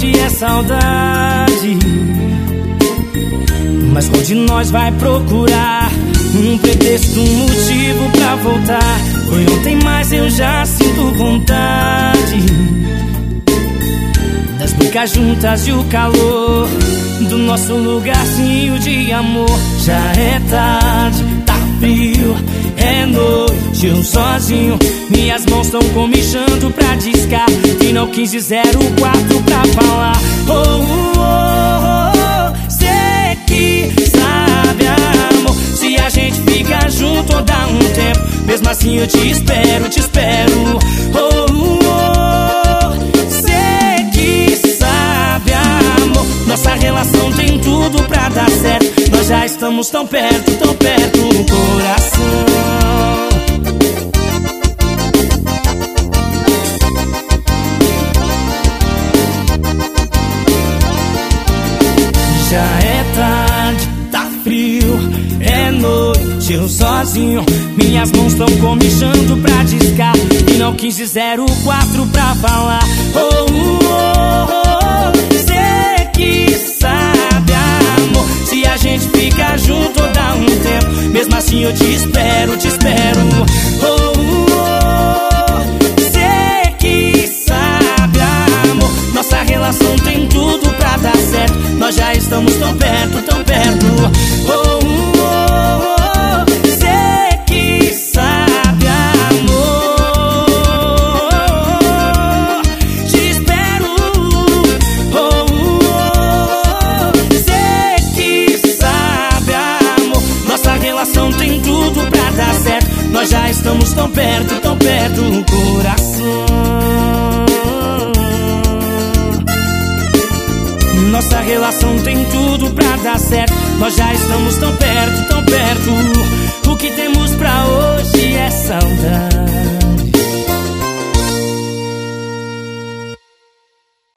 hoje é saudade, mas qual de nós vai procurar um pretexto, um motivo pra voltar? Foi ontem, mas eu já sinto vontade das bocas juntas e o calor do nosso lugarzinho de amor. Já é tarde, tá frio, é noite, eu sozinho. Minhas mãos tão comichando pra discar. Final 1504 pra falar. Cê que sabe, amor, se a gente fica junto ou dá um tempo. Mesmo assim eu te espero, te espero. Cê que sabe, amor, nossa relação tem tudo pra dar certo. Nós já estamos tão perto no coração. Já é tarde, tá frio, é noite, eu sozinho. Minhas mãos tão comichando pra discar. Final 1504 pra falar. Cê que sabe, amor, se a gente fica junto ou dá um tempo. Mesmo assim eu te espero, te espero. Cê que sabe, amor, nossa relação tem tudo pra dar certo. Nós já estamos tão perto, tão perto. Cê que sabe, amor, te espero. Cê que sabe, amor, nossa relação tem tudo pra dar certo. Nós já estamos tão perto no coração. Nossa relação tem tudo pra dar certo. Nós já estamos tão perto, tão perto. O que temos pra hoje é